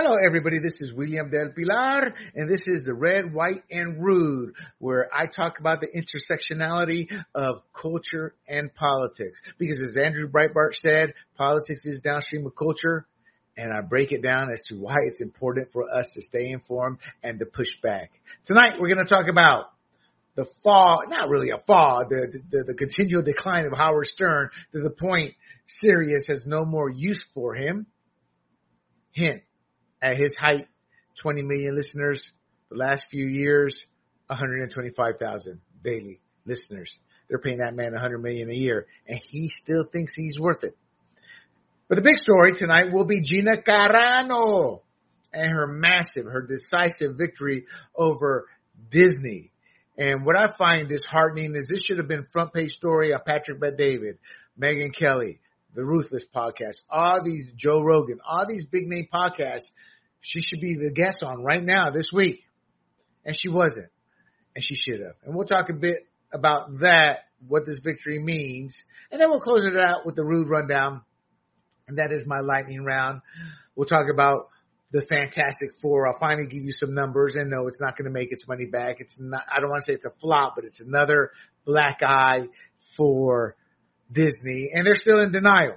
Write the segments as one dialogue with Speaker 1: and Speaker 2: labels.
Speaker 1: Hello, everybody. This is William Del Pilar, and this is the Red, White, and Rude, where I talk about the intersectionality of culture and politics. Because as Andrew Breitbart said, politics is downstream of culture, and I break it down as to why it's important for us to stay informed and to push back. Tonight, we're going to talk about the fall, not really a fall, the continual decline of Howard Stern to the point Sirius has no more use for him. Hint. At his height, 20 million listeners. The last few years, 125,000 daily listeners. They're paying that man $100 million a year, and he still thinks he's worth it. But the big story tonight will be Gina Carano and her decisive victory over Disney. And what I find disheartening is this should have been front page story of Patrick Bet-David, Megyn Kelly, The Ruthless Podcast, all these Joe Rogan, all these big name podcasts. She should be the guest on right now this week. And she wasn't. And she should have. And we'll talk a bit about that, what this victory means. And then we'll close it out with the Rude Rundown. And that is my lightning round. We'll talk about the Fantastic Four. I'll finally give you some numbers. And no, it's not going to make its money back. It's not, I don't want to say it's a flop, but it's another black eye for Disney. And they're still in denial.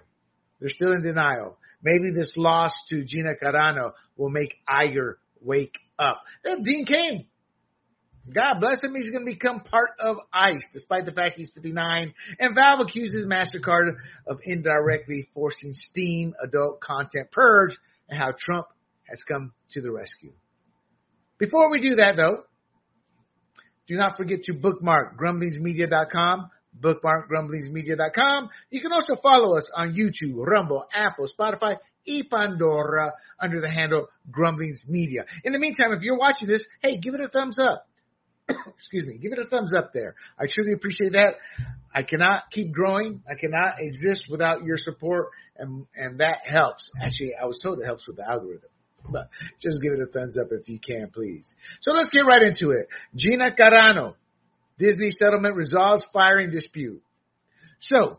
Speaker 1: Maybe this loss to Gina Carano will make Iger wake up. Then Dean Cain. God bless him. He's going to become part of ICE, despite the fact he's 59. And Valve accuses MasterCard of indirectly forcing Steam adult content purge, and how Trump has come to the rescue. Before we do that, though, do not forget to bookmark grumblingsmedia.com. Bookmark grumblingsmedia.com. You can also follow us on YouTube, Rumble, Apple, Spotify, and Pandora under the handle Grumblings Media. In the meantime, if you're watching this, hey, give it a thumbs up. Excuse me. Give it a thumbs up there. I truly appreciate that. I cannot keep growing. I cannot exist without your support, and that helps. Actually, I was told it helps with the algorithm. But just give it a thumbs up if you can, please. So let's get right into it. Gina Carano. Disney settlement resolves firing dispute. So,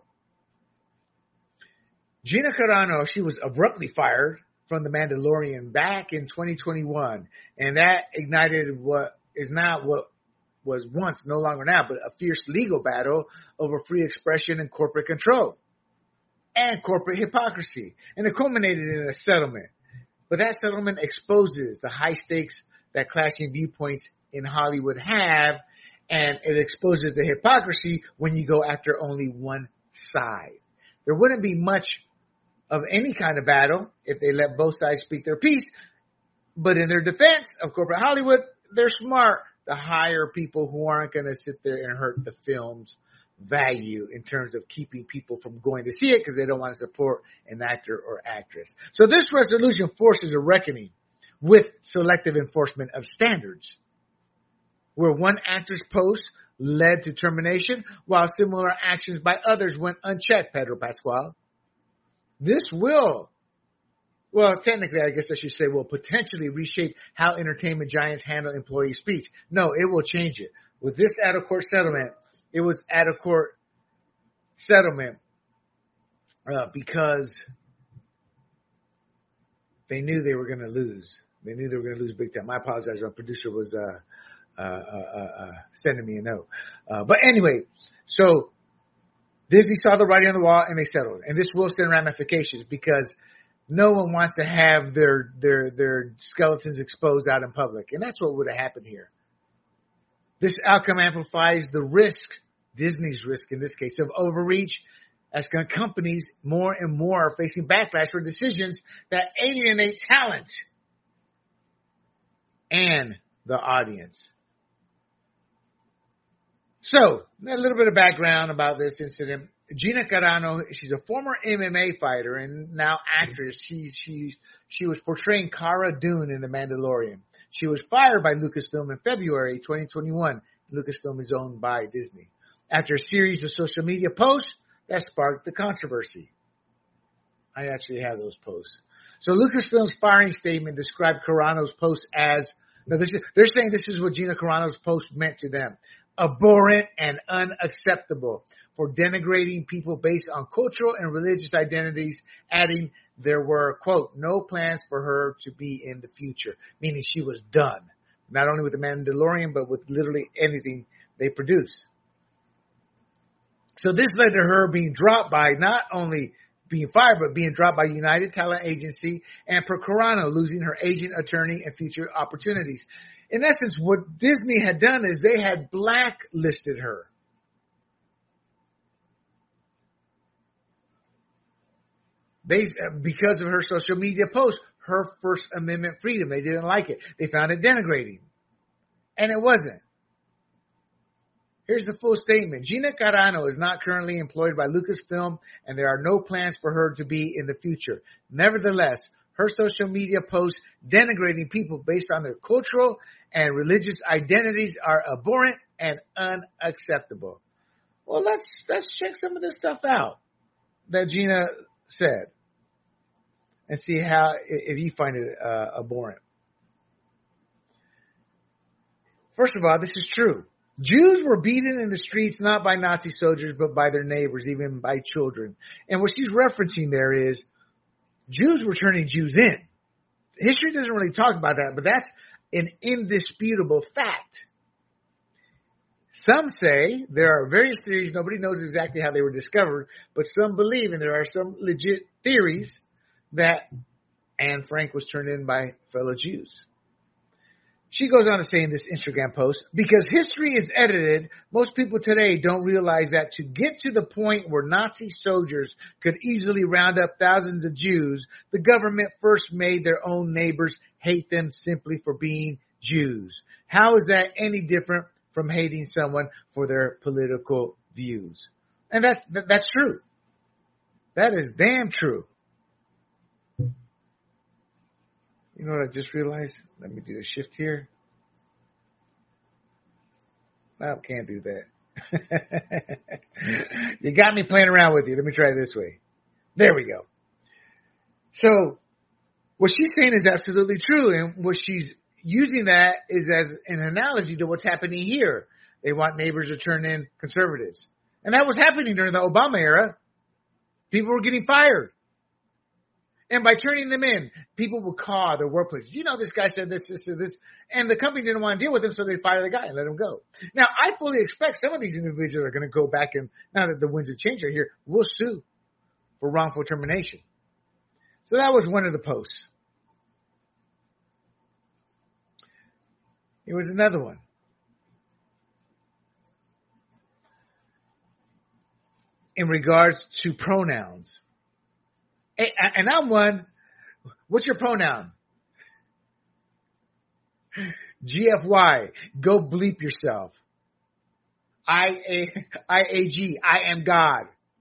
Speaker 1: Gina Carano, she was abruptly fired from The Mandalorian back in 2021. And that ignited what was once, no longer now, but a fierce legal battle over free expression and corporate control and corporate hypocrisy. And it culminated in a settlement. But that settlement exposes the high stakes that clashing viewpoints in Hollywood have. And it exposes the hypocrisy when you go after only one side. There wouldn't be much of any kind of battle if they let both sides speak their piece. But in their defense of corporate Hollywood, they're smart to hire people who aren't going to sit there and hurt the film's value in terms of keeping people from going to see it because they don't want to support an actor or actress. So this resolution forces a reckoning with selective enforcement of standards, where one actor's post led to termination, while similar actions by others went unchecked, Pedro Pascal. This will, technically, I guess I should say, will potentially reshape how entertainment giants handle employee speech. No, it will change it. With this out-of-court settlement, it was out-of-court settlement because they knew they were going to lose. They knew they were going to lose big time. I apologize. Our producer was sending me a note. But anyway, so Disney saw the writing on the wall and they settled. And this will send ramifications because no one wants to have their skeletons exposed out in public. And that's what would have happened here. This outcome amplifies the risk, Disney's risk in this case, of overreach, as companies more and more are facing backlash for decisions that alienate talent and the audience. So, a little bit of background about this incident. Gina Carano, she's a former MMA fighter and now actress. She was portraying Cara Dune in The Mandalorian. She was fired by Lucasfilm in February 2021. Lucasfilm is owned by Disney. After a series of social media posts that sparked the controversy. I actually have those posts. So Lucasfilm's firing statement described Carano's post as, they're saying this is what Gina Carano's post meant to them: abhorrent and unacceptable. for denigrating people based on cultural and religious identities, adding there were, quote, no plans for her to be in the future, meaning she was done, not only with the Mandalorian, but with literally anything they produce. So this led to her being dropped by not only being fired, but being dropped by United Talent Agency and per Carano, losing her agent, attorney, and future opportunities. In essence, what Disney had done is they had blacklisted her. Because of her social media posts, her First Amendment freedom. They didn't like it. They found it denigrating. And it wasn't. Here's the full statement. Gina Carano is not currently employed by Lucasfilm, and there are no plans for her to be in the future. Nevertheless, her social media posts denigrating people based on their cultural and religious identities are abhorrent and unacceptable. Well, let's check some of this stuff out that Gina said and see how, if you find it abhorrent. First of all, this is true. Jews were beaten in the streets not by Nazi soldiers, but by their neighbors, even by children. And what she's referencing there is Jews were turning Jews in. History doesn't really talk about that, but that's an indisputable fact. Some say there are various theories. Nobody knows exactly how they were discovered, but some believe, and there are some legit theories, that Anne Frank was turned in by fellow Jews. She goes on to say in this Instagram post, because history is edited, most people today don't realize that to get to the point where Nazi soldiers could easily round up thousands of Jews, the government first made their own neighbors hate them simply for being Jews. How is that any different from hating someone for their political views? And that's true. That is damn true. You know what I just realized? Let me do a shift here. No, can't do that. You got me playing around with you. Let me try it this way. There we go. So what she's saying is absolutely true. And what she's using that is as an analogy to what's happening here. They want neighbors to turn in conservatives. And that was happening during the Obama era. People were getting fired. And by turning them in, people would call their workplace. You know, this guy said this. And the company didn't want to deal with him, so they fired the guy and let him go. Now, I fully expect some of these individuals are going to go back and, now that the winds of change are here, will sue for wrongful termination. So that was one of the posts. Here was another one. In regards to pronouns. And I'm one, what's your pronoun? GFY, go bleep yourself. IAG, I am God.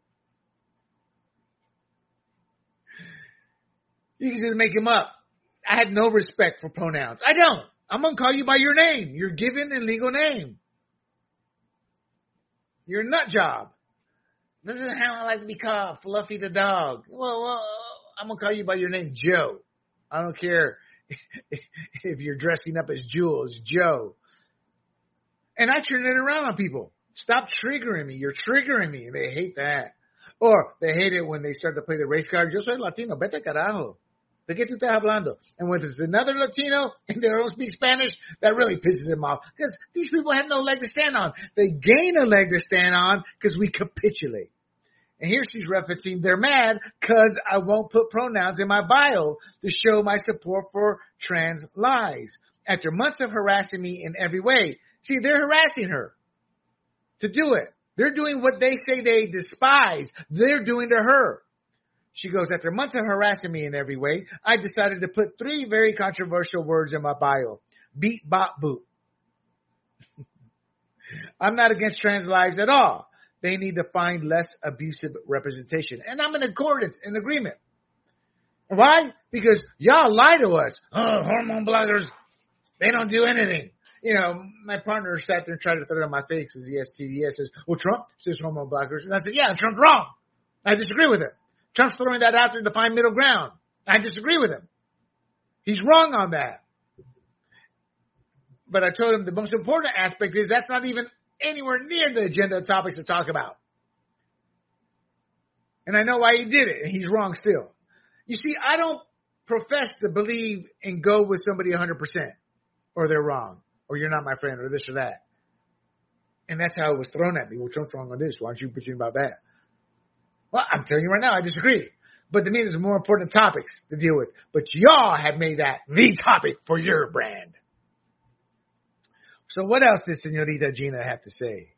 Speaker 1: You can just make them up. I had no respect for pronouns. I don't. I'm going to call you by your name, your given and legal name. You're a nut job. This is how I like to be called, Fluffy the dog. Well, I'm going to call you by your name, Joe. I don't care if you're dressing up as Jules, Joe. And I turn it around on people. Stop triggering me. You're triggering me. They hate that. Or they hate it when they start to play the race card. Yo soy Latino. Vete carajo. ¿De qué tú estás hablando? And when it's another Latino and they don't speak Spanish, that really pisses them off. Because these people have no leg to stand on. They gain a leg to stand on because we capitulate. And here she's referencing, they're mad because I won't put pronouns in my bio to show my support for trans lives. After months of harassing me in every way. See, they're harassing her to do it. They're doing what they say they despise. They're doing to her. She goes, after months of harassing me in every way, I decided to put 3 very controversial words in my bio. Beat, bop, boot. I'm not against trans lives at all. They need to find less abusive representation. And I'm in agreement. Why? Because y'all lie to us. Oh, hormone blockers, they don't do anything. You know, my partner sat there and tried to throw it on my face as the STDS says, well, Trump says hormone blockers. And I said, yeah, Trump's wrong. I disagree with him. Trump's throwing that out there to find middle ground. I disagree with him. He's wrong on that. But I told him the most important aspect is that's not even anywhere near the agenda of topics to talk about. And I know why he did it, and he's wrong still. You see, I don't profess to believe and go with somebody 100%, or they're wrong, or you're not my friend, or this or that. And that's how it was thrown at me. Well, Trump's wrong on this. Why don't you bitch about that? Well, I'm telling you right now, I disagree. But to me, there's more important topics to deal with. But y'all have made that the topic for your brand. So what else did Senorita Gina have to say?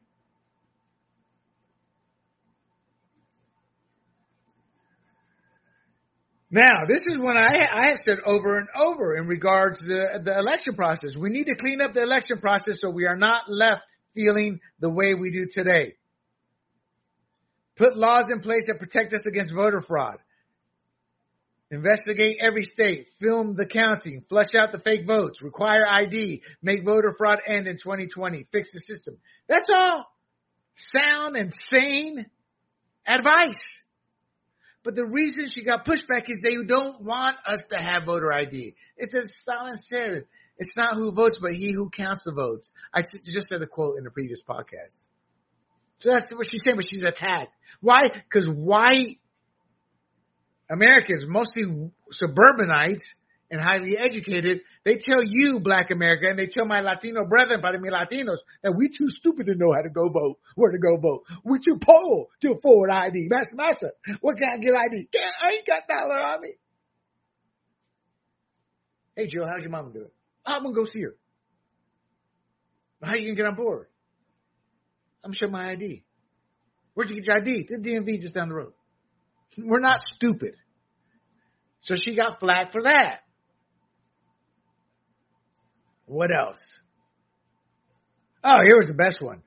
Speaker 1: Now, this is when I have said over and over in regards to the election process. We need to clean up the election process so we are not left feeling the way we do today. Put laws in place that protect us against voter fraud. Investigate every state. Film the counting. Flush out the fake votes. Require ID. Make voter fraud end in 2020. Fix the system. That's all sound and sane advice. But the reason she got pushback is they don't want us to have voter ID. It's as Stalin said, it's not who votes, but he who counts the votes. I just said the quote in the previous podcast. So that's what she's saying, but she's attacked. Why? Because white Americans, mostly suburbanites and highly educated, they tell you, Black America, and they tell my Latino brethren, para mi Latinos, that we too stupid to know how to go vote, where to go vote. We too poor to afford ID. Massa, what can I get ID? I ain't got dollar on me. Hey, Joe, how's your mama doing? I'm going to go see her. How you going to get on board? I'm going to show my ID. Where'd you get your ID? The DMV just down the road. We're not stupid. So she got flack for that. What else? Oh, here was the best one.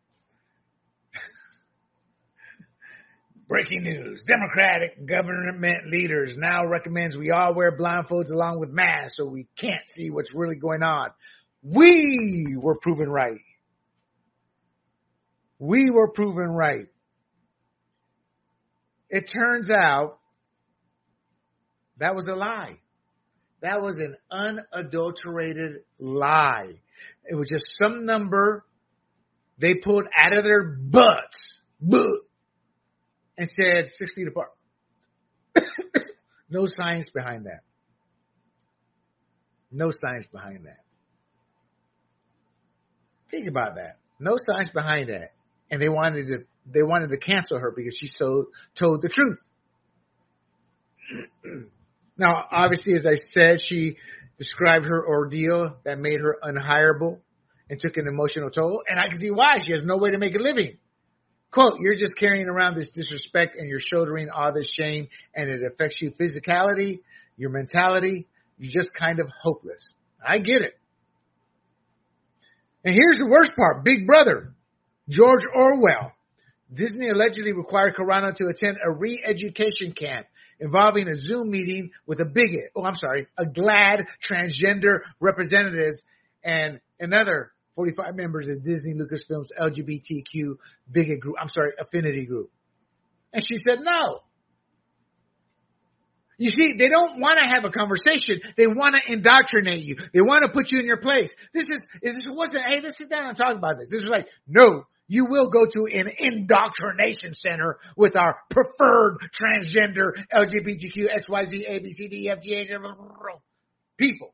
Speaker 1: Breaking news. Democratic government leaders now recommends we all wear blindfolds along with masks so we can't see what's really going on. We were proven right. We were proven right. It turns out that was a lie. That was an unadulterated lie. It was just some number they pulled out of their butts and said 6 feet apart. No science behind that. No science behind that. Think about that. No science behind that. And they wanted to cancel her because she told the truth. Now, obviously, as I said, she described her ordeal that made her unhireable and took an emotional toll. And I can see why. She has no way to make a living. Quote, you're just carrying around this disrespect and you're shouldering all this shame and it affects you physicality, your mentality. You're just kind of hopeless. I get it. And here's the worst part. Big Brother, George Orwell. Disney allegedly required Carano to attend a re-education camp involving a Zoom meeting with a GLAAD transgender representatives and another 45 members of Disney Lucasfilm's LGBTQ affinity group. And she said no. You see, they don't want to have a conversation. They want to indoctrinate you. They want to put you in your place. This wasn't, hey, let's sit down and talk about this. This is like, no, you will go to an indoctrination center with our preferred transgender LGBTQ XYZ ABCDEFGH people.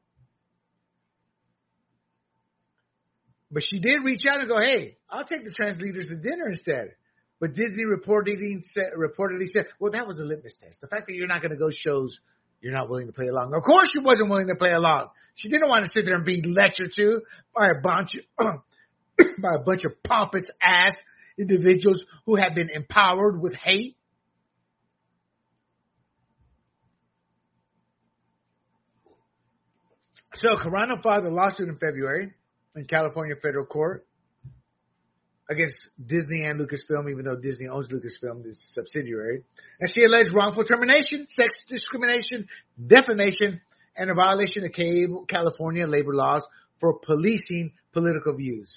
Speaker 1: But she did reach out and go, hey, I'll take the trans leaders to dinner instead. But Disney reportedly said, well, that was a litmus test. The fact that you're not going to go shows you're not willing to play along. Of course she wasn't willing to play along. She didn't want to sit there and be lectured to by a bunch of pompous ass individuals who have been empowered with hate. So Carano filed a lawsuit in February in California federal court against Disney and Lucasfilm, even though Disney owns Lucasfilm, this subsidiary. And she alleged wrongful termination, sex discrimination, defamation, and a violation of California labor laws for policing political views.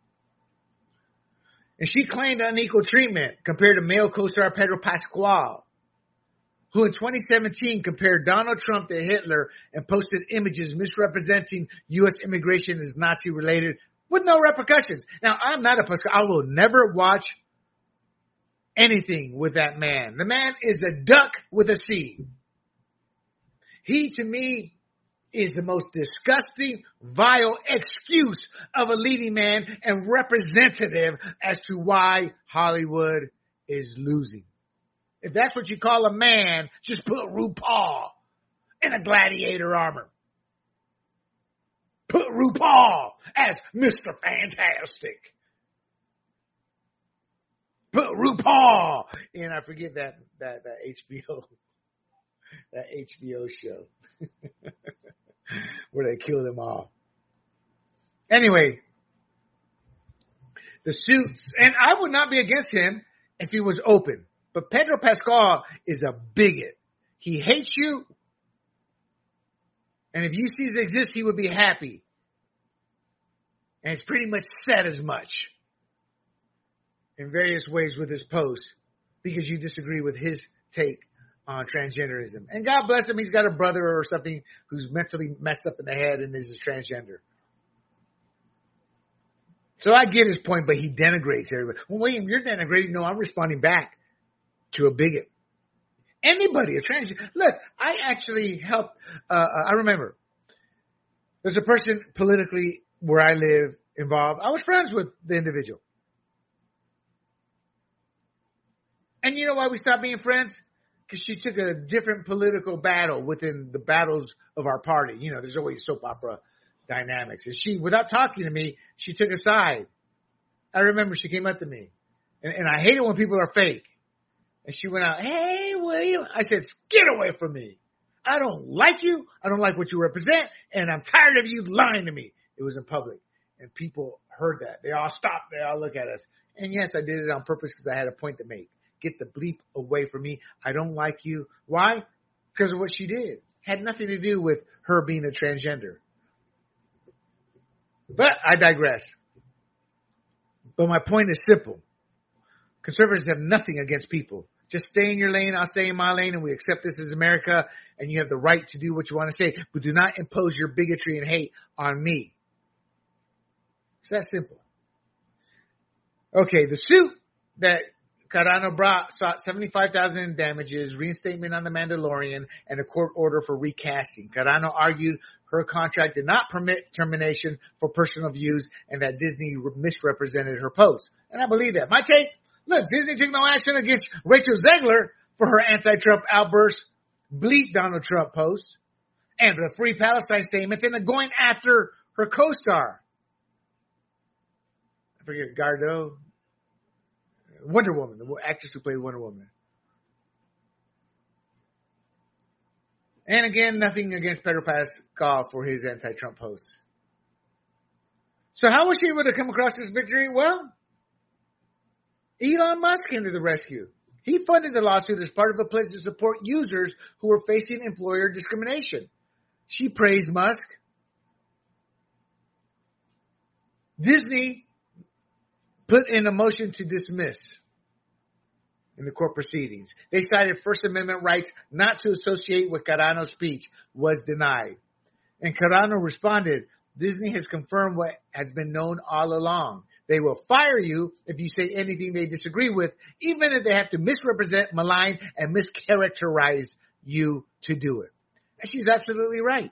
Speaker 1: And she claimed unequal treatment compared to male co-star Pedro Pascal, who in 2017 compared Donald Trump to Hitler and posted images misrepresenting U.S. immigration as Nazi-related with no repercussions. Now, I'm not a Pascal. I will never watch anything with that man. The man is a duck with a C. He, to me, is the most disgusting, vile excuse of a leading man and representative as to why Hollywood is losing. If that's what you call a man, just put RuPaul in a gladiator armor. Put RuPaul as Mr. Fantastic. Put RuPaul in, I forget that HBO show where they kill them all. Anyway, the suits, and I would not be against him if he was open. But Pedro Pascal is a bigot. He hates you. And if UCs exist, he would be happy. And it's pretty much said as much in various ways with his posts because you disagree with his take on transgenderism. And God bless him, he's got a brother or something who's mentally messed up in the head and is transgender. So I get his point, but he denigrates everybody. Well, William, you're denigrating. No, I'm responding back to a bigot. Anybody, a transgender. Look, I actually helped. I remember there's a person politically where I live involved. I was friends with the individual. And you know why we stopped being friends? Because she took a different political battle within the battles of our party. You know, there's always soap opera dynamics. And she, without talking to me, she took a side. I remember she came up to me. And I hate it when people are fake. And she went out, hey, William. I said, get away from me. I don't like you. I don't like what you represent. And I'm tired of you lying to me. It was in public. And people heard that. They all stopped. They all look at us. And yes, I did it on purpose because I had a point to make. Get the bleep away from me. I don't like you. Why? Because of what she did. Had nothing to do with her being a transgender. But I digress. But my point is simple. Conservatives have nothing against people. Just stay in your lane, I'll stay in my lane, and we accept this as America, and you have the right to do what you want to say. But do not impose your bigotry and hate on me. It's that simple. Okay, the suit that Carano brought sought $75,000 in damages, reinstatement on The Mandalorian, and a court order for recasting. Carano argued her contract did not permit termination for personal views and that Disney misrepresented her post. And I believe that. My take, look, Disney took no action against Rachel Zegler for her anti-Trump outbursts, bleep Donald Trump posts, and the Free Palestine statements, and going after her co-star. I forget, Gardo. Wonder Woman, the actress who played Wonder Woman. And again, nothing against Pedro Pascal for his anti-Trump posts. So how was she able to come across this victory? Well, Elon Musk came to the rescue. He funded the lawsuit as part of a pledge to support users who were facing employer discrimination. She praised Musk. Disney put in a motion to dismiss in the court proceedings. They cited First Amendment rights not to associate with Carano's speech was denied. And Carano responded, Disney has confirmed what has been known all along. They will fire you if you say anything they disagree with, even if they have to misrepresent, malign, and mischaracterize you to do it. And she's absolutely right.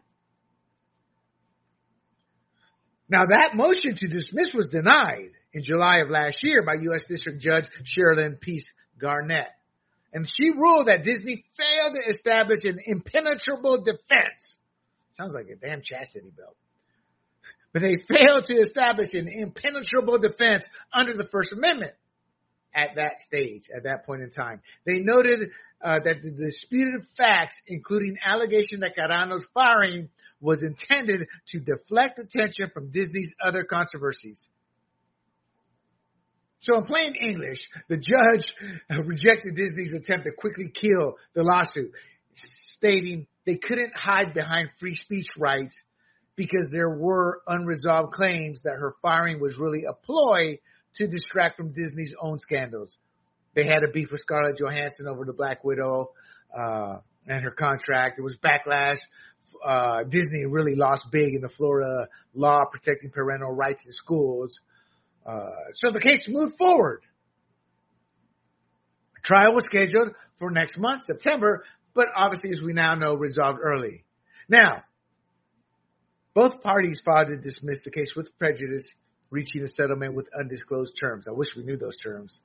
Speaker 1: Now, that motion to dismiss was denied in July of last year by U.S. District Judge Sherilyn Peace Garnett. And she ruled that Disney failed to establish an impenetrable defense. Sounds like a damn chastity belt. But they failed to establish an impenetrable defense under the First Amendment at that stage, at that point in time. They noted that the disputed facts, including allegation that Carano's firing was intended to deflect attention from Disney's other controversies. So in plain English, the judge rejected Disney's attempt to quickly kill the lawsuit, stating they couldn't hide behind free speech rights because there were unresolved claims that her firing was really a ploy to distract from Disney's own scandals. They had a beef with Scarlett Johansson over the Black Widow and her contract. There was backlash. Disney really lost big in the Florida law protecting parental rights in schools. So the case moved forward. Trial was scheduled for next month, September, but obviously, as we now know, resolved early. Now, both parties filed to dismiss the case with prejudice, reaching a settlement with undisclosed terms. I wish we knew those terms.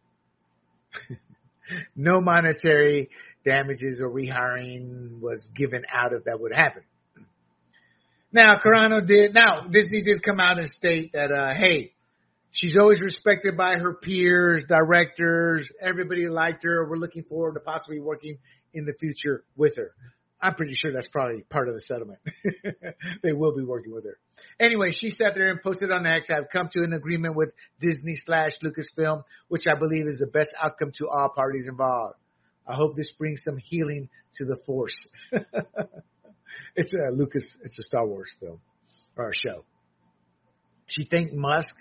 Speaker 1: No monetary damages or rehiring was given out if that would happen. Now, Disney did come out and state that, hey, she's always respected by her peers, directors, everybody liked her. We're looking forward to possibly working in the future with her. I'm pretty sure that's probably part of the settlement. They will be working with her. Anyway, she sat there and posted on X, I've come to an agreement with Disney/Lucasfilm, which I believe is the best outcome to all parties involved. I hope this brings some healing to the Force. It's a Star Wars film or a show. She thanked Musk.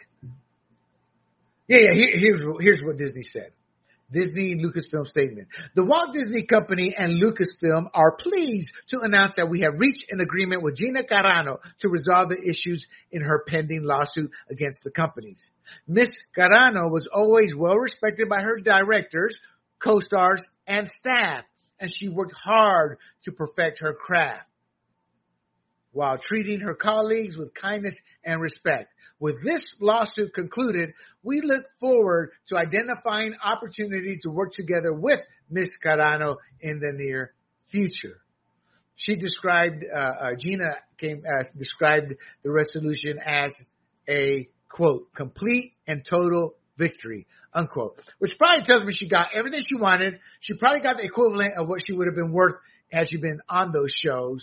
Speaker 1: Here's what Disney said. Disney Lucasfilm statement. The Walt Disney Company and Lucasfilm are pleased to announce that we have reached an agreement with Gina Carano to resolve the issues in her pending lawsuit against the companies. Ms. Carano was always well respected by her directors, co-stars, and staff, and she worked hard to perfect her craft while treating her colleagues with kindness and respect. With this lawsuit concluded, we look forward to identifying opportunities to work together with Ms. Carano in the near future. She described, described the resolution as a, quote, complete and total victory, unquote, which probably tells me she got everything she wanted. She probably got the equivalent of what she would have been worth had she been on those shows.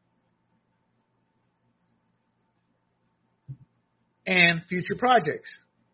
Speaker 1: And future projects.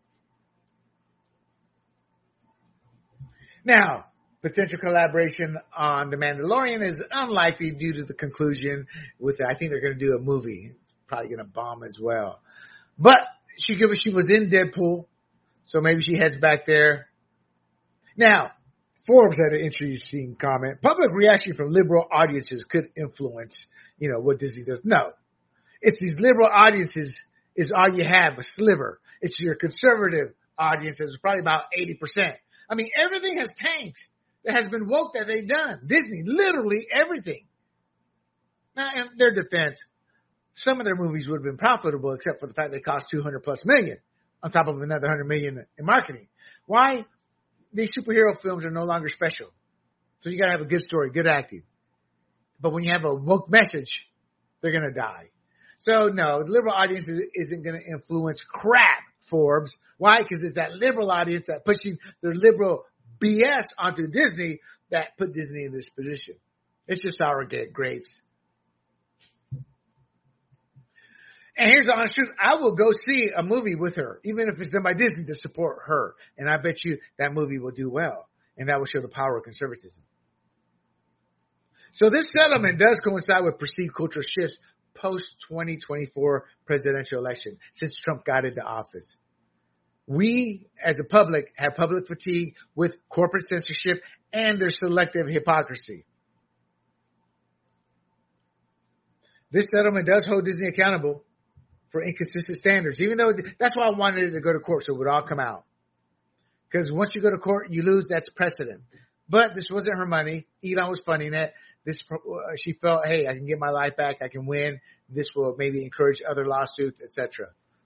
Speaker 1: Now, potential collaboration on The Mandalorian is unlikely due to the conclusion with it. I think they're going to do a movie. It's probably going to bomb as well. But she was in Deadpool, so maybe she heads back there. Now, Forbes had an interesting comment. Public reaction from liberal audiences could influence, what Disney does. No. It's these liberal audiences is all you have, a sliver. It's your conservative audience. It's probably about 80%. I mean, everything has tanked that has been woke that they've done. Disney, literally everything. Now, in their defense, some of their movies would have been profitable except for the fact they cost $200+ million on top of another $100 million in marketing. Why? These superhero films are no longer special. So you got to have a good story, good acting. But when you have a woke message, they're going to die. So, no, the liberal audience isn't going to influence crap, Forbes. Why? Because it's that liberal audience that pushing their liberal BS onto Disney that put Disney in this position. It's just sour grapes. And here's the honest truth. I will go see a movie with her, even if it's done by Disney, to support her. And I bet you that movie will do well. And that will show the power of conservatism. So this settlement does coincide with perceived cultural shifts post-2024 presidential election since Trump got into office. We, as a public, have public fatigue with corporate censorship and their selective hypocrisy. This settlement does hold Disney accountable for inconsistent standards, even though that's why I wanted it to go to court, so it would all come out. Because once you go to court, you lose, that's precedent. But this wasn't her money. Elon was funding it. She felt, hey, I can get my life back. I can win. This will maybe encourage other lawsuits, etc.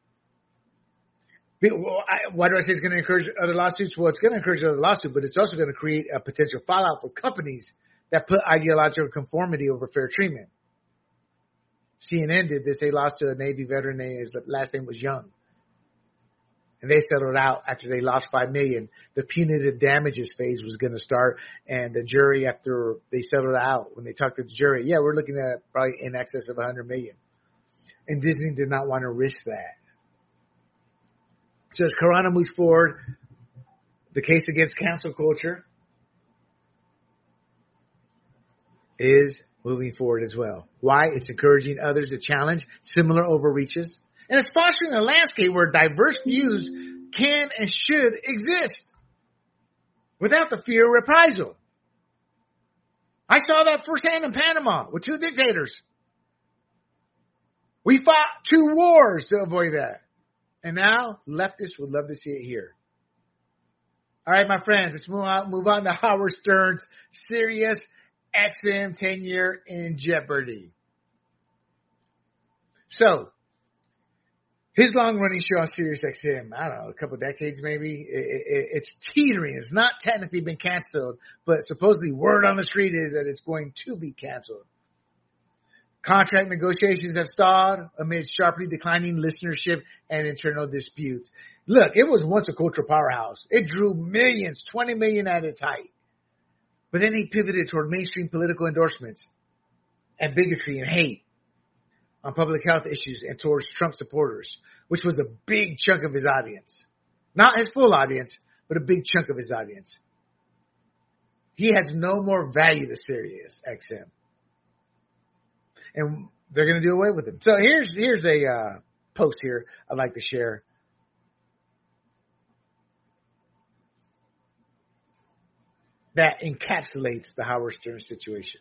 Speaker 1: Why do I say it's going to encourage other lawsuits? Well, it's going to encourage other lawsuits, but it's also going to create a potential fallout for companies that put ideological conformity over fair treatment. CNN did this. They lost to a Navy veteran. His last name was Young. And they settled out after they lost $5 million. The punitive damages phase was going to start. And the jury, after they settled out, when they talked to the jury, we're looking at probably in excess of $100 million. And Disney did not want to risk that. So as Carano moves forward, the case against cancel culture is moving forward as well. Why? It's encouraging others to challenge similar overreaches. And it's fostering a landscape where diverse views can and should exist without the fear of reprisal. I saw that firsthand in Panama with two dictators. We fought 2 wars to avoid that. And now leftists would love to see it here. All right, my friends, let's move on to Howard Stern's Sirius XM tenure in jeopardy. So, his long-running show on Sirius XM, I don't know, a couple decades maybe, it's teetering. It's not technically been canceled, but supposedly word on the street is that it's going to be canceled. Contract negotiations have stalled amid sharply declining listenership and internal disputes. Look, it was once a cultural powerhouse. It drew millions, 20 million at its height. But then he pivoted toward mainstream political endorsements and bigotry and hate on public health issues and towards Trump supporters, which was a big chunk of his audience. Not his full audience, but a big chunk of his audience. He has no more value to Sirius XM. And they're going to do away with him. So here's a post here I'd like to share. That encapsulates the Howard Stern situation.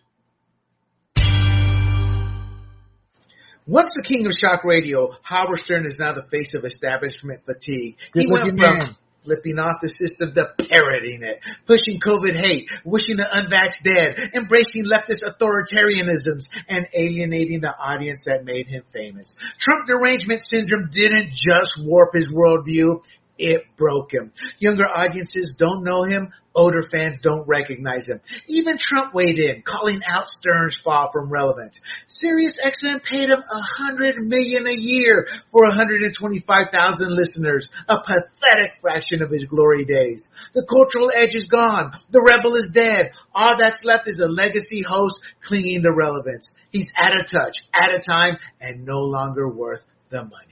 Speaker 1: Once the king of shock radio, Howard Stern is now the face of establishment fatigue. He went from flipping off the system to parroting it, pushing COVID hate, wishing the unvaxxed dead, embracing leftist authoritarianisms, and alienating the audience that made him famous. Trump derangement syndrome didn't just warp his worldview, it broke him. Younger audiences don't know him. Older fans don't recognize him. Even Trump weighed in, calling out Stern's fall from relevance. Sirius XM paid him $100 million a year for 125,000 listeners, a pathetic fraction of his glory days. The cultural edge is gone. The rebel is dead. All that's left is a legacy host clinging to relevance. He's out of touch, out of time, and no longer worth the money.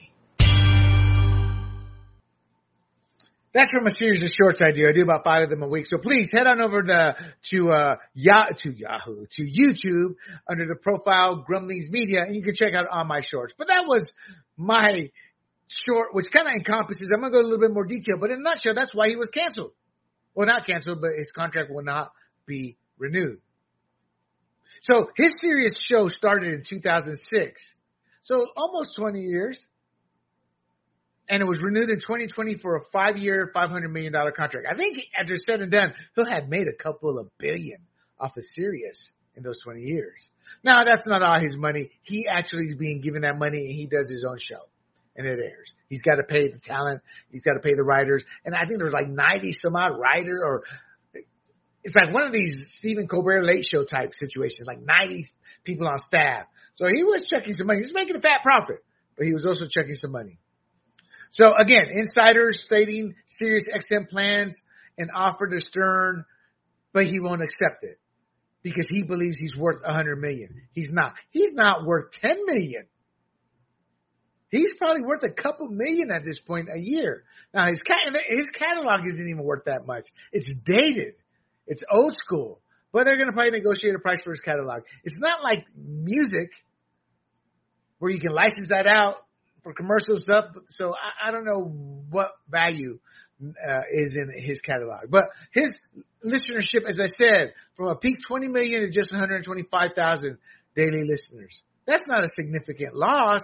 Speaker 1: That's from a series of shorts I do. I do about 5 of them a week. So please head on over to YouTube under the profile Grumblings Media, and you can check out all my shorts. But that was my short, which kind of encompasses, I'm going to go into a little bit more detail, but in a nutshell, that's why he was canceled. Well, not canceled, but his contract will not be renewed. So his Sirius show started in 2006. So almost 20 years. And it was renewed in 2020 for a 5-year, $500 million contract. I think after said and done, he'll have made a couple of billion off of Sirius in those 20 years. Now, that's not all his money. He actually is being given that money, and he does his own show, and it airs. He's got to pay the talent. He's got to pay the writers. And I think there's like 90-some-odd writer, or it's like one of these Stephen Colbert late show type situations, like 90 people on staff. So he was checking some money. He was making a fat profit, but he was also checking some money. So again, insiders stating Sirius XM plans an offer to Stern, but he won't accept it because he believes he's worth $100 million. He's not. He's not worth $10 million. He's probably worth a couple million at this point a year. Now his catalog isn't even worth that much. It's dated. It's old school, but they're going to probably negotiate a price for his catalog. It's not like music where you can license that out for commercial stuff, so I don't know what value is in his catalog. But his listenership, as I said, from a peak 20 million to just 125,000 daily listeners. That's not a significant loss.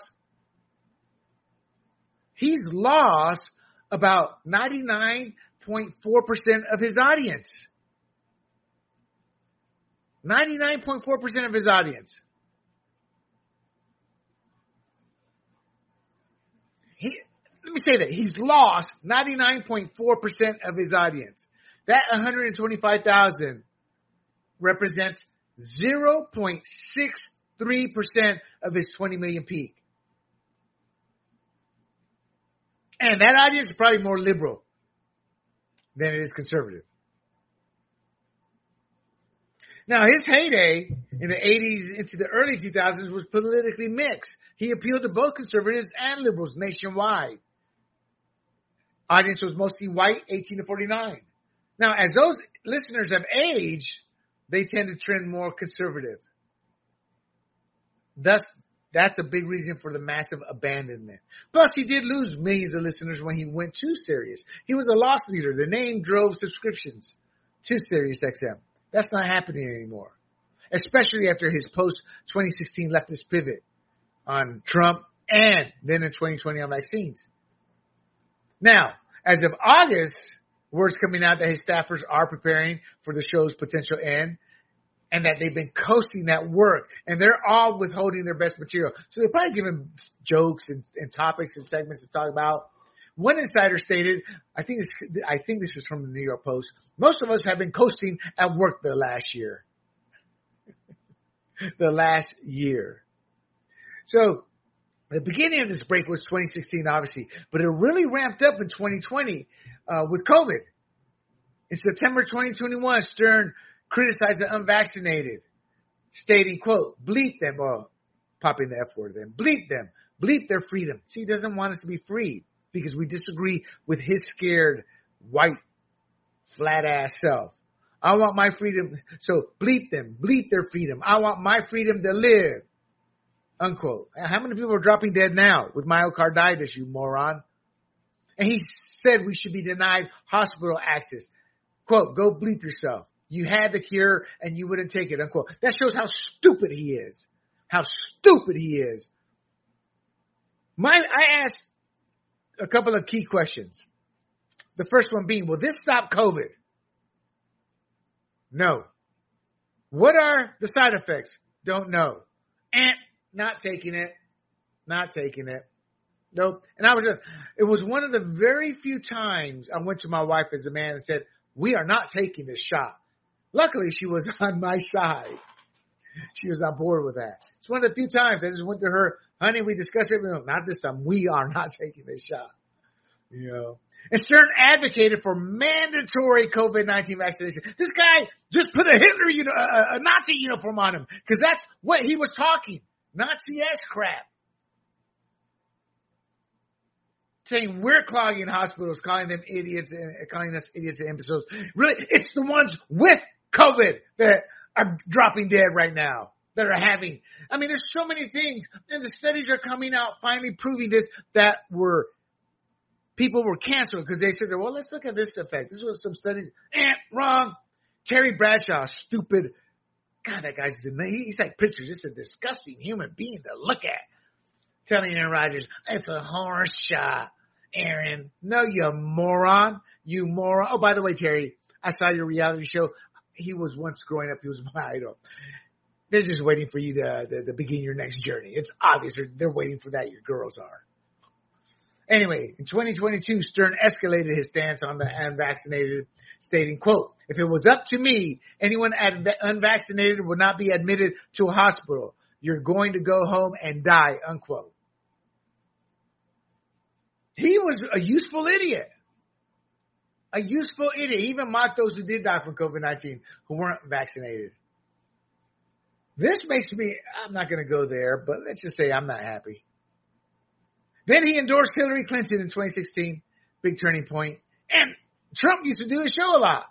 Speaker 1: He's lost about 99.4% of his audience. 99.4% of his audience. Let me say that. He's lost 99.4% of his audience. That 125,000 represents 0.63% of his 20 million peak. And that audience is probably more liberal than it is conservative. Now, his heyday in the 80s into the early 2000s was politically mixed. He appealed to both conservatives and liberals nationwide. Audience was mostly white, 18 to 49. Now, as those listeners have aged, they tend to trend more conservative. Thus, that's a big reason for the massive abandonment. Plus, he did lose millions of listeners when he went to Sirius. He was a loss leader. The name drove subscriptions to Sirius XM. That's not happening anymore, especially after his post-2016 leftist pivot on Trump and then in 2020 on vaccines. Now, as of August, Words coming out that his staffers are preparing for the show's potential end, and that they've been coasting that work, and they're all withholding their best material. So they're probably giving jokes and topics and segments to talk about. One insider stated, I think this is from the New York Post, most of us have been coasting at work the last year. The last year. So the beginning of this break was 2016, obviously, but it really ramped up in 2020 with COVID. In September 2021, Stern criticized the unvaccinated, stating, quote, bleep them, popping the F word then, bleep them, bleep their freedom. See, he doesn't want us to be free because we disagree with his scared, white, flat-ass self. I want my freedom, so bleep them, bleep their freedom. I want my freedom to live, unquote. How many people are dropping dead now with myocarditis, you moron? And he said we should be denied hospital access. Quote, go bleep yourself. You had the cure and you wouldn't take it, unquote. That shows how stupid he is. How stupid he is. I asked a couple of key questions. The first one being, will this stop COVID? No. What are the side effects? Don't know. Not taking it. Not taking it. Nope. And it was one of the very few times I went to my wife as a man and said, we are not taking this shot. Luckily, she was on my side. She was on board with that. It's one of the few times I just went to her, honey, we discussed it. No, not this time. We are not taking this shot. You know. And Stern advocated for mandatory COVID-19 vaccination. This guy just put a Hitler, a Nazi uniform on him because that's what he was talking. Nazi-esque crap. Saying we're clogging hospitals, calling them idiots, and calling us idiots and imbeciles. Really, it's the ones with COVID that are dropping dead right now, that are having. I mean, there's so many things, and the studies are coming out finally proving this, that people were canceled because they said, well, let's look at this effect. This was some studies. Wrong. Terry Bradshaw, stupid. God, that guy's he's like pictures. Just a disgusting human being to look at. Telling Aaron Rodgers, it's a horse shot, Aaron. No, you moron. You moron. Oh, by the way, Terry, I saw your reality show. He was once growing up. He was my idol. They're just waiting for you to begin your next journey. It's obvious. They're waiting for that. Your girls are. Anyway, in 2022, Stern escalated his stance on the unvaccinated, stating, quote, if it was up to me, anyone unvaccinated would not be admitted to a hospital. You're going to go home and die, unquote. He was a useful idiot. A useful idiot. He even mocked those who did die from COVID-19 who weren't vaccinated. This makes me, I'm not going to go there, but let's just say I'm not happy. Then he endorsed Hillary Clinton in 2016, big turning point. And Trump used to do his show a lot.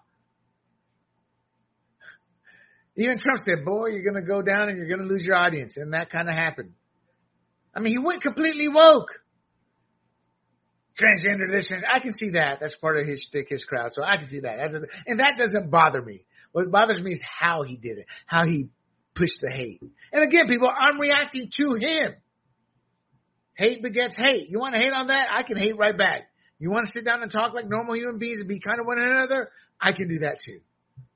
Speaker 1: Even Trump said, boy, you're going to go down and you're going to lose your audience. And that kind of happened. I mean, he went completely woke. Transgender, this, I can see that. That's part of his shtick, his crowd. So I can see that. And that doesn't bother me. What bothers me is how he did it, how he pushed the hate. And again, people, I'm reacting to him. Hate begets hate. You want to hate on that? I can hate right back. You want to sit down and talk like normal human beings and be kind of one another? I can do that too.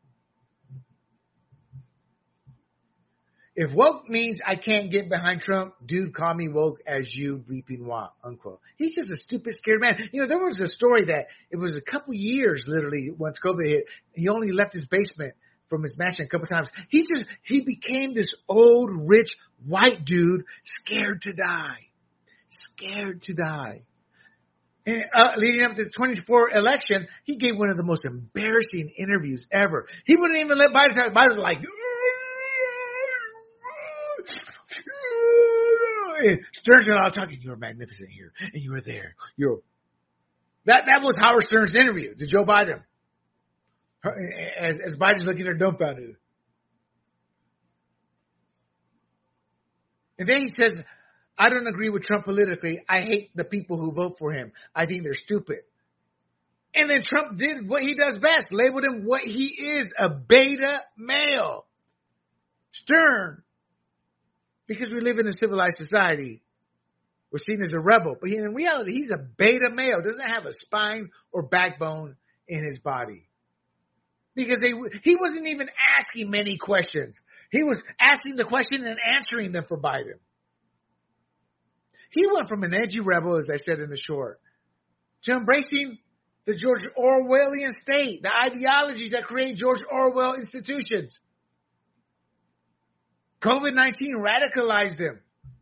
Speaker 1: If woke means I can't get behind Trump, dude, call me woke as you bleeping want, unquote. He's just a stupid, scared man. You know, there was a story that it was a couple years, literally, once COVID hit. He only left his basement from his mansion a couple times. He became this old, rich, white dude, scared to die. Scared to die. And leading up to the 2024 election, he gave one of the most embarrassing interviews ever. He wouldn't even let Biden talk. Biden was like, Stern's and I talking. You were magnificent here, and you were there. That was Howard Stern's interview to Joe Biden. As Biden's looking there dumbfounded. And then he says, I don't agree with Trump politically. I hate the people who vote for him. I think they're stupid. And then Trump did what he does best, labeled him what he is, a beta male. Stern, because we live in a civilized society, we're seen as a rebel. But in reality, he's a beta male, doesn't have a spine or backbone in his body. Because he wasn't even asking many questions. He was asking the question and answering them for Biden. He went from an edgy rebel, as I said in the short, to embracing the George Orwellian state, the ideologies that create George Orwell institutions. COVID-19 radicalized him.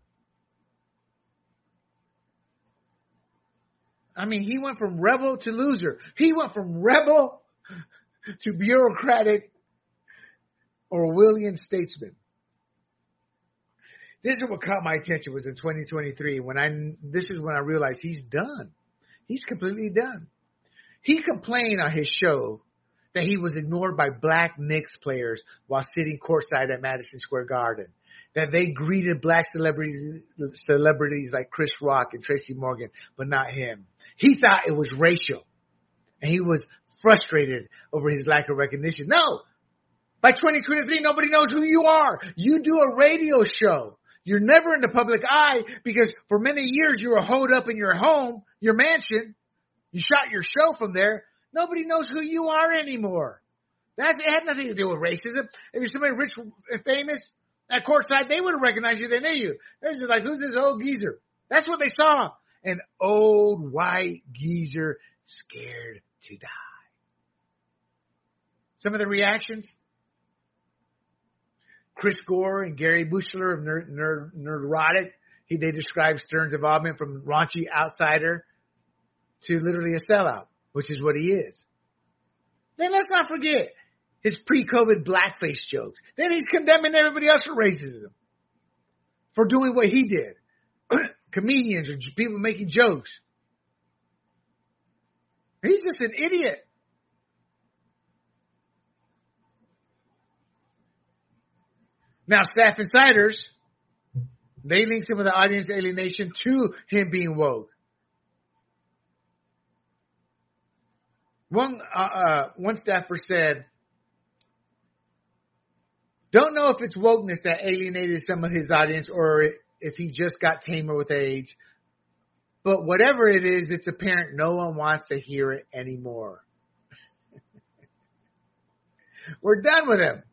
Speaker 1: I mean, he went from rebel to loser. He went from rebel to bureaucratic Orwellian statesman. This is what caught my attention was in 2023 this is when I realized he's done. He's completely done. He complained on his show that he was ignored by black Knicks players while sitting courtside at Madison Square Garden. That they greeted black celebrities like Chris Rock and Tracy Morgan, but not him. He thought it was racial. And he was frustrated over his lack of recognition. No! By 2023, nobody knows who you are. You do a radio show. You're never in the public eye because for many years you were holed up in your home, your mansion. You shot your show from there. Nobody knows who you are anymore. It had nothing to do with racism. If you're somebody rich and famous at courtside, they would have recognized you. They knew you. They're just like, who's this old geezer? That's what they saw. An old white geezer scared to die. Some of the reactions. Chris Gore and Gary Bushler of Nerdrotic, they describe Stern's involvement from raunchy outsider to literally a sellout, which is what he is. Then let's not forget his pre-COVID blackface jokes. Then he's condemning everybody else for racism, for doing what he did. Comedians or people making jokes. He's just an idiot. Now, staff insiders, they link some of the audience alienation to him being woke. One staffer said, don't know if it's wokeness that alienated some of his audience or if he just got tamer with age. But whatever it is, it's apparent no one wants to hear it anymore. We're done with him.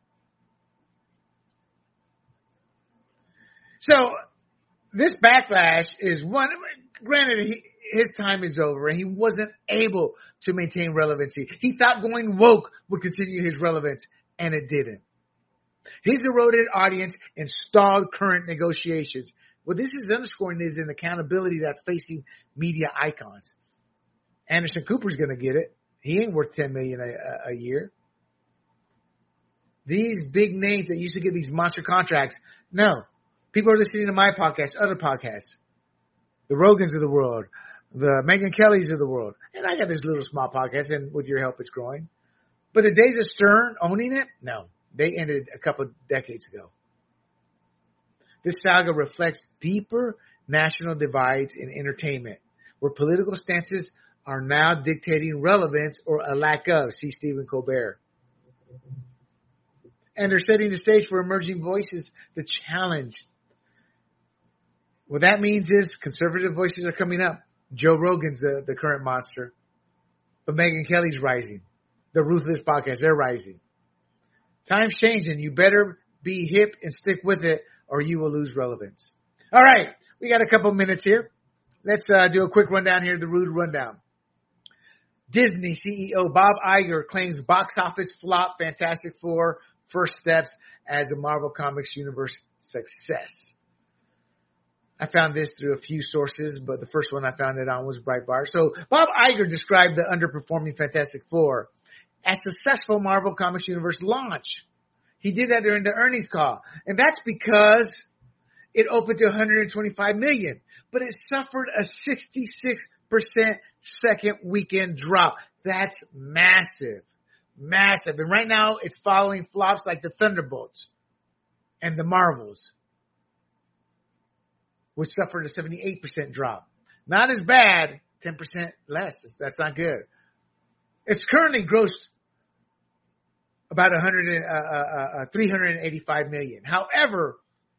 Speaker 1: So this backlash is one, granted, his time is over and he wasn't able to maintain relevancy. He thought going woke would continue his relevance, and it didn't. His eroded audience and stalled current negotiations. What this is underscoring is an accountability that's facing media icons. Anderson Cooper's going to get it. He ain't worth $10 million a year. These big names that used to get these monster contracts, no. People are listening to my podcast, other podcasts, the Rogans of the world, the Megyn Kellys of the world. And I got this little small podcast, and with your help, it's growing. But the days of Stern owning it, no. They ended a couple decades ago. This saga reflects deeper national divides in entertainment, where political stances are now dictating relevance or a lack of. See Stephen Colbert. And they're setting the stage for emerging voices to challenge. What that means is conservative voices are coming up. Joe Rogan's the current monster. But Megyn Kelly's rising. The Ruthless Podcast, they're rising. Time's changing. You better be hip and stick with it or you will lose relevance. All right. We got a couple minutes here. Let's do a quick rundown here, the Rude Rundown. Disney CEO Bob Iger claims box office flop Fantastic Four first steps as the Marvel Comics universe success. I found this through a few sources, but the first one I found it on was Breitbart. So Bob Iger described the underperforming Fantastic Four as successful Marvel Comics universe launch. He did that during the earnings call. And that's because it opened to $125 million, but it suffered a 66% second weekend drop. That's massive. Massive. And right now it's following flops like the Thunderbolts and the Marvels, which suffered a 78% drop. Not as bad, 10% less. That's not good. It's currently grossed about $385 million. However,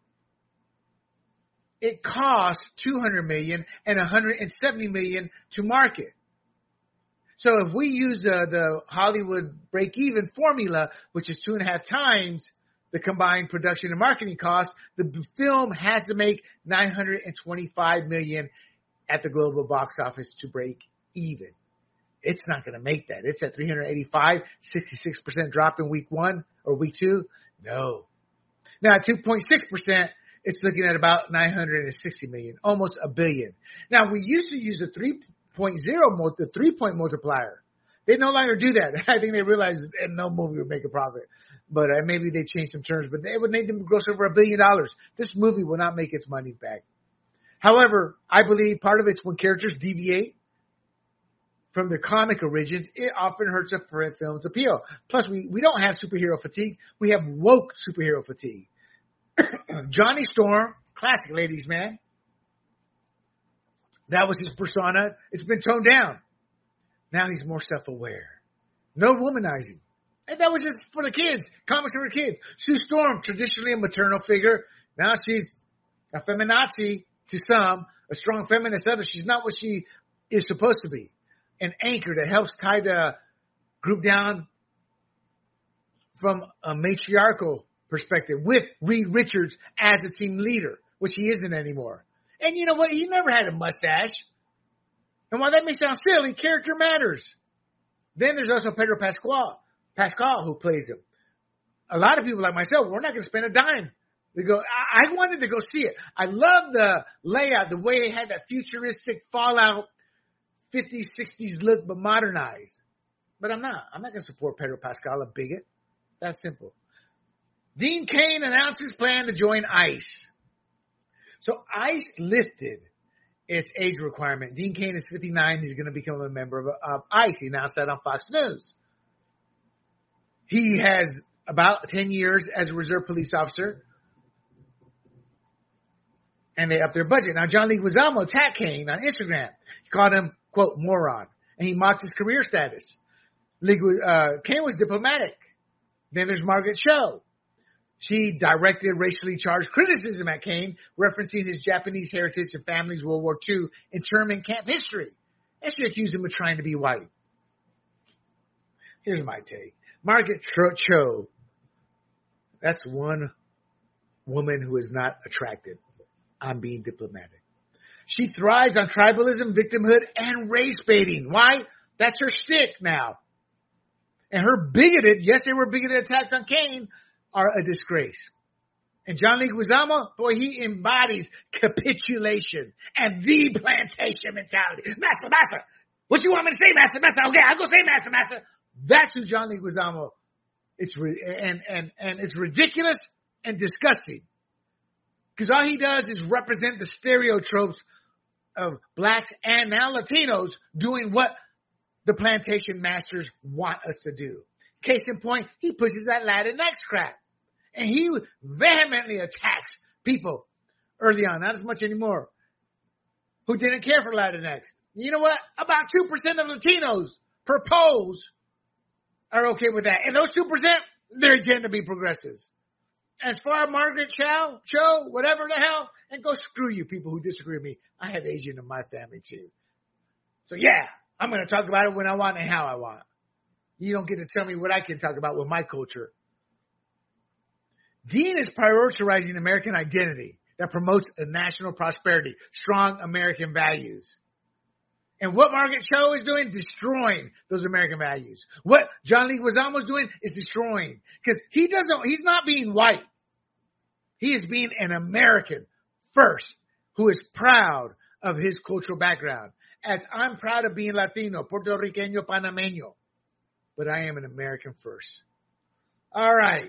Speaker 1: it cost $200 million and $170 million to market. So if we use the Hollywood break-even formula, which is 2.5 times the combined production and marketing costs, the film has to make $925 million at the global box office to break even. It's not going to make that. It's at 385, 66% drop in week 1 or week 2. No. Now, at 2.6%, it's looking at about 960 million, almost $1 billion. Now, we used to use the 3-point multiplier. They no longer do that. I think they realize that no movie would make a profit. But maybe they changed some terms, but they would make them gross over $1 billion. This movie will not make its money back. However, I believe part of it's when characters deviate from their comic origins, it often hurts a film's appeal. Plus, we don't have superhero fatigue. We have woke superhero fatigue. Johnny Storm, classic ladies man. That was his persona. It's been toned down. Now he's more self-aware. No womanizing. And that was just for the kids. Comics for the kids. Sue Storm, traditionally a maternal figure. Now she's a feminazi to some, a strong feminist to others. She's not what she is supposed to be. An anchor that helps tie the group down from a matriarchal perspective with Reed Richards as a team leader, which he isn't anymore. And you know what? He never had a mustache. And while that may sound silly, character matters. Then there's also Pedro Pascal, who plays him. A lot of people like myself, we're not going to spend a dime. They go, I wanted to go see it. I love the layout, the way it had that futuristic Fallout 50s, 60s look, but modernized. But I'm not. I'm not going to support Pedro Pascal, a bigot. That's simple. Dean Cain announced his plan to join ICE. So ICE lifted its age requirement. Dean Cain is 59. He's going to become a member of ICE. He announced that on Fox News. He has about 10 years as a reserve police officer. And they upped their budget. Now, John Leguizamo attacked Cain on Instagram. He called him, quote, moron. And he mocked his career status. Cain was diplomatic. Then there's Margaret Cho. She directed racially charged criticism at Cain, referencing his Japanese heritage and family's World War II internment camp history. And she accused him of trying to be white. Here's my take. Margaret Cho, that's one woman who is not attractive. I'm being diplomatic. She thrives on tribalism, victimhood, and race baiting. Why? That's her shtick now. And her bigoted, yes, they were bigoted attacks on Cain, are a disgrace. And John Leguizamo, boy, he embodies capitulation and the plantation mentality. Master, what you want me to say, master? Okay, I'll go say master. That's who John Leguizamo. It's it's ridiculous and disgusting. Because all he does is represent the stereotypes of blacks and now Latinos doing what the plantation masters want us to do. Case in point, he pushes that Latinx crap. And he vehemently attacks people early on, not as much anymore, who didn't care for Latinx. You know what? About 2% of Latinos per polls are okay with that. And those 2%, they tend to be progressives. As far as Margaret Cho, whatever the hell, and go screw you people who disagree with me. I have Asian in my family too. So yeah, I'm going to talk about it when I want and how I want. You don't get to tell me what I can talk about with my culture. Dean is prioritizing American identity that promotes a national prosperity, strong American values. And what Margaret Cho is doing, destroying those American values. What John Leguizamo is doing is destroying. Because he's not being white. He is being an American first, who is proud of his cultural background. As I'm proud of being Latino, Puerto Riqueño, Panameño. But I am an American first. All right.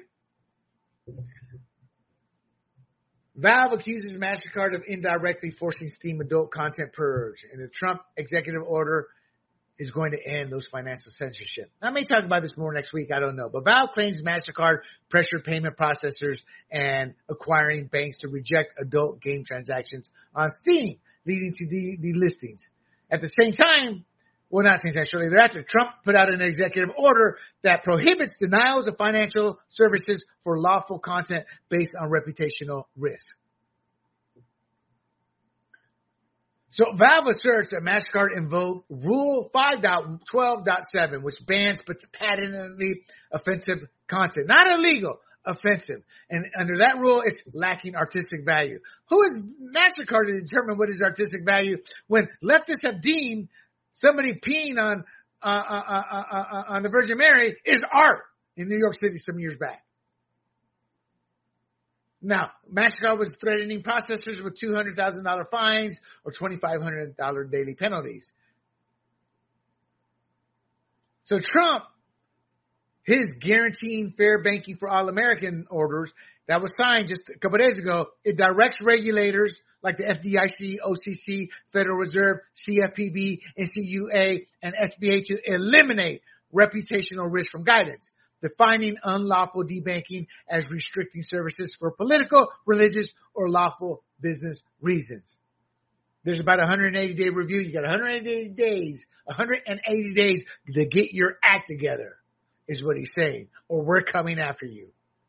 Speaker 1: Valve accuses MasterCard of indirectly forcing Steam adult content purge, and the Trump executive order is going to end those financial censorship. I may talk about this more next week, I don't know. But Valve claims MasterCard pressured payment processors and acquiring banks to reject adult game transactions on Steam, leading to delistings. At the same time, well, not same time, shortly thereafter, Trump put out an executive order that prohibits denials of financial services for lawful content based on reputational risk. So Valve asserts that MasterCard invoked Rule 5.12.7, which bans patently offensive content. Not illegal, offensive. And under that rule, it's lacking artistic value. Who is MasterCard to determine what is artistic value when leftists have deemed somebody peeing on the Virgin Mary is art in New York City some years back? Now, MasterCard was threatening processors with $200,000 fines or $2,500 daily penalties. So Trump, his guaranteeing fair banking for all American orders that was signed just a couple of days ago, it directs regulators like the FDIC, OCC, Federal Reserve, CFPB, NCUA, and SBA to eliminate reputational risk from guidance, defining unlawful debanking as restricting services for political, religious, or lawful business reasons. There's about a 180-day review. You got 180 days to get your act together, is what he's saying, or we're coming after you.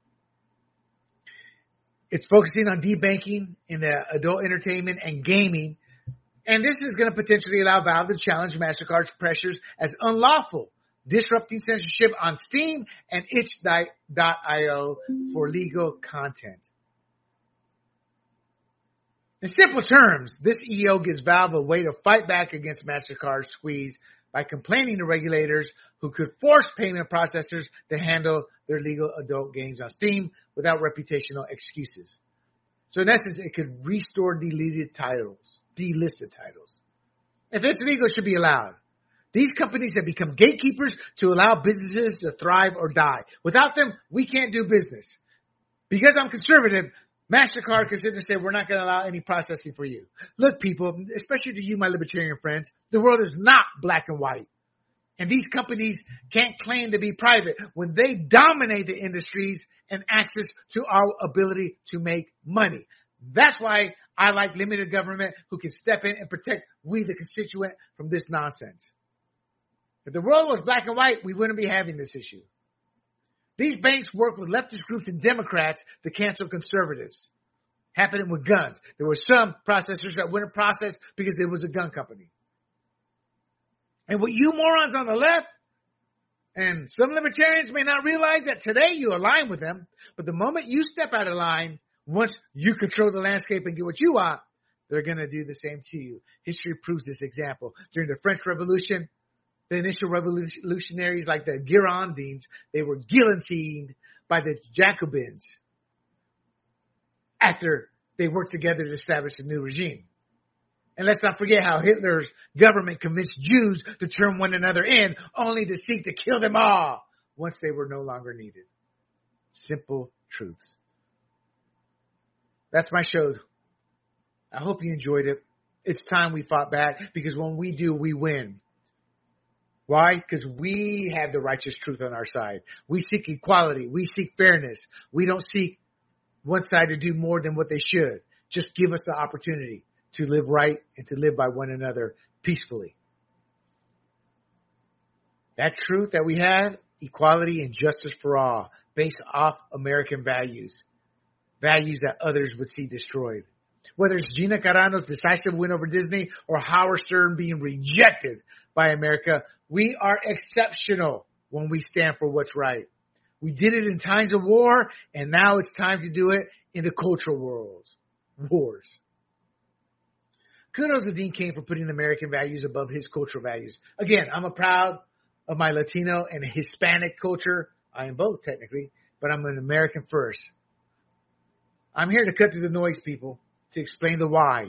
Speaker 1: It's focusing on debanking in the adult entertainment and gaming, and this is going to potentially allow Valve to challenge MasterCard's pressures as unlawful, disrupting censorship on Steam and itch.io for legal content. In simple terms, this EO gives Valve a way to fight back against MasterCard's squeeze by complaining to regulators who could force payment processors to handle their legal adult games on Steam without reputational excuses. So in essence, it could restore delisted titles. If it's legal, it should be allowed. These companies have become gatekeepers to allow businesses to thrive or die. Without them, we can't do business. Because I'm conservative, MasterCard can sit and say, we're not going to allow any processing for you. Look, people, especially to you, my libertarian friends, the world is not black and white. And these companies can't claim to be private when they dominate the industries and access to our ability to make money. That's why I like limited government who can step in and protect we, the constituent, from this nonsense. If the world was black and white, we wouldn't be having this issue. These banks work with leftist groups and Democrats to cancel conservatives. Happening with guns. There were some processors that wouldn't process because it was a gun company. And what you morons on the left and some libertarians may not realize that today you align with them, but the moment you step out of line, once you control the landscape and get what you want, they're going to do the same to you. History proves this example. During the French Revolution, the initial revolutionaries like the Girondins, they were guillotined by the Jacobins after they worked together to establish a new regime. And let's not forget how Hitler's government convinced Jews to turn one another in, only to seek to kill them all once they were no longer needed. Simple truths. That's my show. I hope you enjoyed it. It's time we fought back, because when we do, we win. Why? Because we have the righteous truth on our side. We seek equality. We seek fairness. We don't seek one side to do more than what they should. Just give us the opportunity to live right and to live by one another peacefully. That truth that we have, equality and justice for all, based off American values, values that others would see destroyed. Whether it's Gina Carano's decisive win over Disney or Howard Stern being rejected by America, we are exceptional when we stand for what's right. We did it in times of war, and now it's time to do it in the cultural wars. Kudos to Dean Cain for putting American values above his cultural values. Again, I'm proud of my Latino and Hispanic culture. I am both, technically, but I'm an American first. I'm here to cut through the noise, people, to explain the why,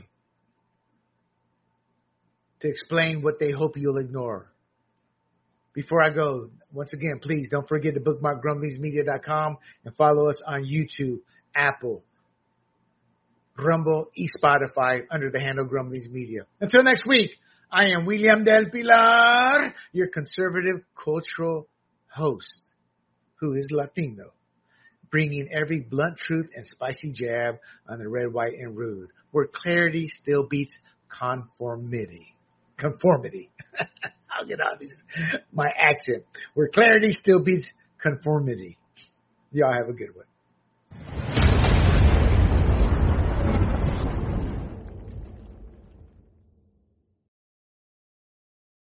Speaker 1: to explain what they hope you'll ignore. Before I go, once again, please don't forget to bookmark grumblingsmedia.com and follow us on YouTube, Apple, Rumble, Spotify under the handle Grumblings Media. Until next week, I am William Del Pilar, your conservative cultural host, who is Latino, bringing every blunt truth and spicy jab on the red, white, and rude, where clarity still beats conformity. I'll get out of my accent. Where clarity still beats conformity. Y'all have a good one.